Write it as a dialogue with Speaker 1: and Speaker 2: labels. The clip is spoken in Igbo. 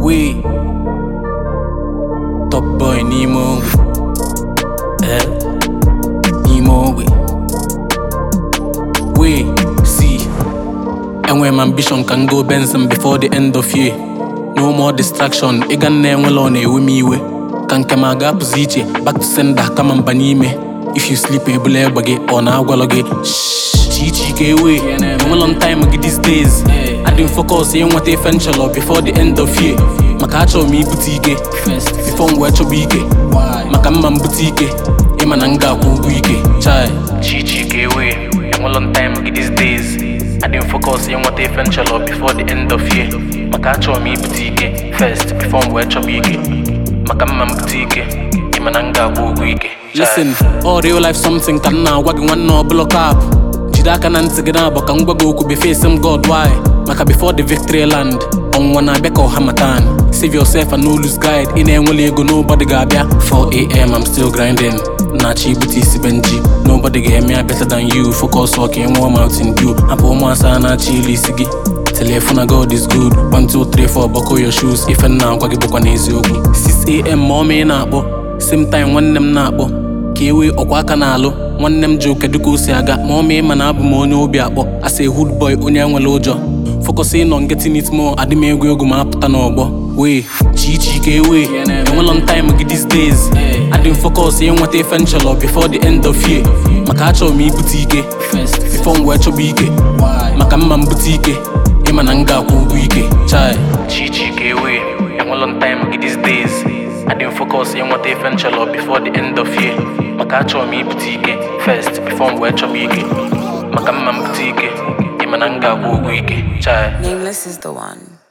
Speaker 1: We Top boy Nemo Nemo We see and when my ambition can go Benson before the end of year. No more distraction. Igan ne nwelone we me we. Kan kema ga puziche back to sender kama mbanime. If you sleep ebule bage or na agwaloge. Chichi ke we. No long time ago these days. I didn't focus in what eventual before the end of year. Makacho mi butike before mwecho bike. Makamba mbutike emananga kuguike. Chai. Chichi ke we. No long time ago these days. I didn't focus in what eventual before the end of year. Makacho mi butike first before mwecho bike. Makamba mbutike emananga kuguike. Listen, all real life something can now wagging one no block up. Jidaka nantigana baka ngwago could be facing God why? Maka before the victory land on one beko hamatan. Save yourself and no lose guide. In a go nobody gabia. 4 AM I'm still grinding. Nachi buti si benji. Nobody get me better than you. Focus walking warm out in dew. Apo mwasa na chili sigi. Telephone God is good. 1, 2, 3, 4 buckle your shoes. If and now kwagi bokwa neziyogi. 6 AM mommy na abo. Same time one them na abo. Kiwi okwa kanalo. One them joke eduko si aga. Mommy mana abu mo onye obi akpo. As a hood boy onye nwele ujo. Focusing on getting it more. Adime egwu egwu ma aputa n'ogbo. We chichi ke we. No long time ago these days. I didn't focus in what eventual before the end of year. Makacho mi butike before mwecho bike. Makamba mbutike emananga kuguike. Chai. Chichi ke we. No long time ago these days. I didn't focus in what eventual before the end of year. Makacho mi butike first before mwecho bike. Makamba mbutike emananga kuguike. Chai.
Speaker 2: Nameless is the one.